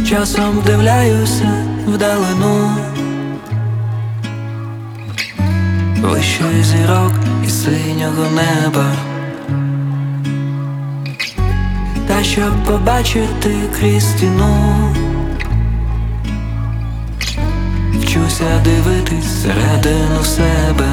Часом вдивляюся вдалину, вище зірок і синього неба, та щоб побачити крізь стіну, вчуся дивитись всередину себе.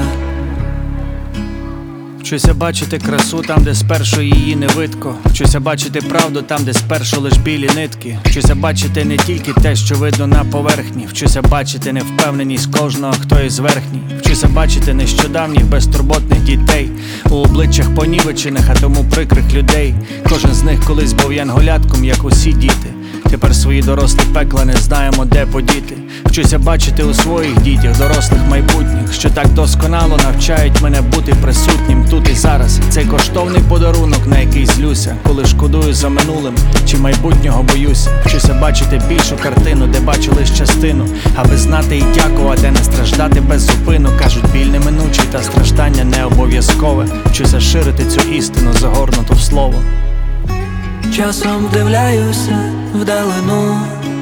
Вчуся бачити красу там, де спершу її не видко. Вчуся бачити правду там, де спершу лиш білі нитки. Вчуся бачити не тільки те, що видно на поверхні. Вчуся бачити невпевненість кожного, хто із верхній. Вчуся бачити нещодавніх безтурботних дітей у обличчях понівечених, а тому прикрих людей. Кожен з них колись був янголятком, як усі діти. Тепер свої дорослі пекла не знаємо, де подіти. Вчуся бачити у своїх дітях дорослих майбутніх, що так досконало навчають мене бути присутнім тут і зараз. Цей коштовний подарунок, на який злюся, коли шкодую за минулим чи майбутнього боюся. Вчуся бачити більшу картину, де бачу лиш частину, аби знати і дякувати, не страждати без зупину. Кажуть, біль неминучий та страждання не обов'язкове. Вчуся ширити цю істину, загорнуту в слово. Часом вдивляюся вдалину,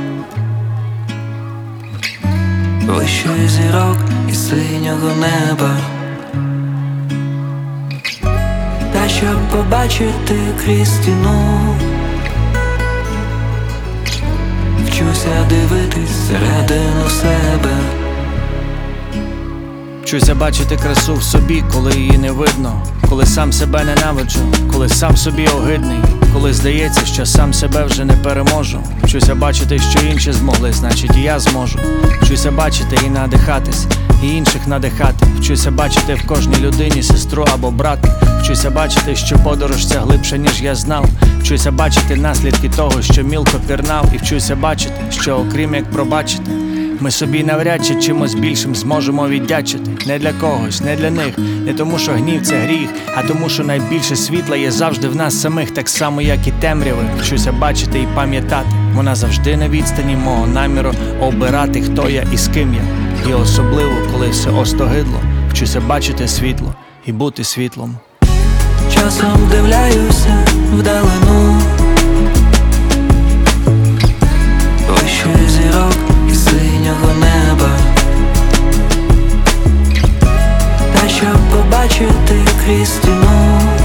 вище зірок і синього неба, та щоб побачити крізь стіну, вчуся дивитись всередину себе. Вчуся бачити красу в собі, коли її не видно, коли сам себе ненавиджу, коли сам собі огидний, коли здається, що сам себе вже не переможу. Вчуся бачити, що інші змогли, значить і я зможу. Вчуся бачити і надихатись, і інших надихати. Вчуся бачити в кожній людині сестру або брата. Вчуся бачити, що подорож ця глибша, ніж я знав. Вчуся бачити наслідки того, що мілко пірнав. І вчуся бачити, що окрім як пробачити, ми собі навряд чи чимось більшим зможемо віддячити. Не для когось, не для них, не тому що гнів – це гріх, а тому що найбільше світла є завжди в нас самих, так само як і темряви. Вчуся бачити і пам'ятати, вона завжди на відстані мого наміру обирати, хто я і з ким я. І особливо, коли все остогидло, вчуся бачити світло і бути світлом. Часом вдивляюся вдалину, вище зірок і синього неба, та щоб побачити крізь стіну,